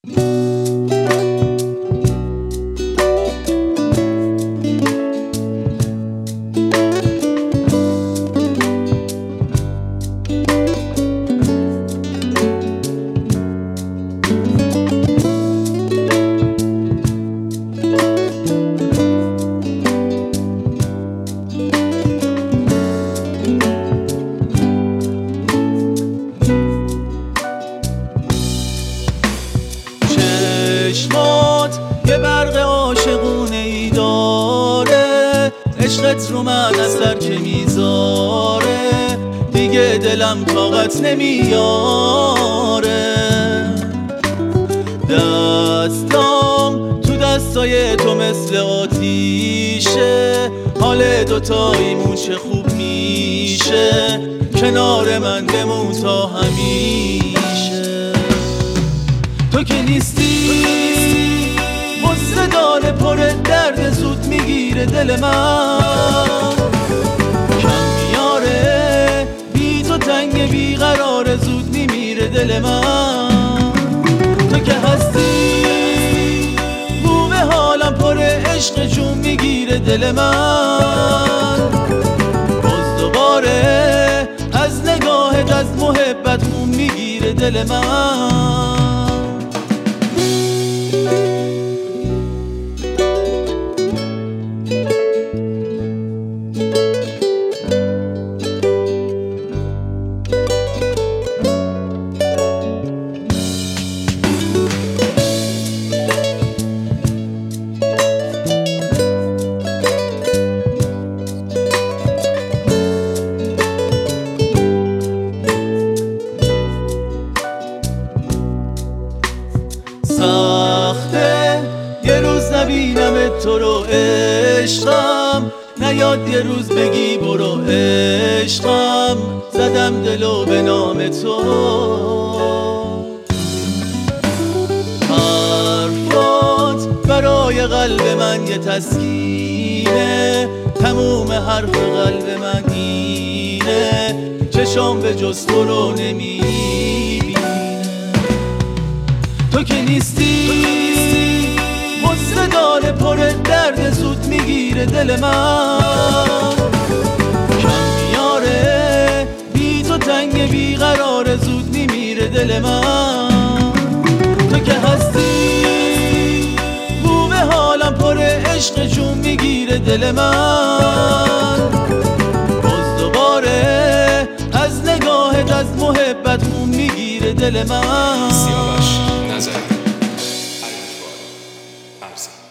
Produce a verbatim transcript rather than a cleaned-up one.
چشمات یه برق عاشقونه ای داره، عشقت رو من اثر که میذاره، دیگه دلم طاقت نمیاره. دستام تو دستای تو مثل آتیشه، حال دوتاییمون چه خوب میشه، کنار من بمون تا همیشه. تو که نیستی غصه داره پر درد، زود میگیره دل من، کم میاره بی تو تنگ بیقراره، زود میمیره دل من. تو که هستی بو به حالم پر عشق، جون میگیره دل من، باز دوباره از نگاهت از محبت خون میگیره دل من. سخته یه روز نبینم تو رو عشقم، نیاد یه روز بگی برو عشقم، زدم دلو به نام تو. حرفات برای قلب من یه تسکینه، تموم حرف قلب من اینه، چشام به جز تو رو نمیبینه. تو که نیستی غصه داره پر درد، زود میگیره دل من، کم میاره بی تو تنگ بیقراره، زود میمیره دل من. تو که هستی بو به حالم پر عشق، جون میگیره دل من، باز دوباره از نگاهت از محبت خون میگیره دل من. سیاوش نظری علی اکبر ارزی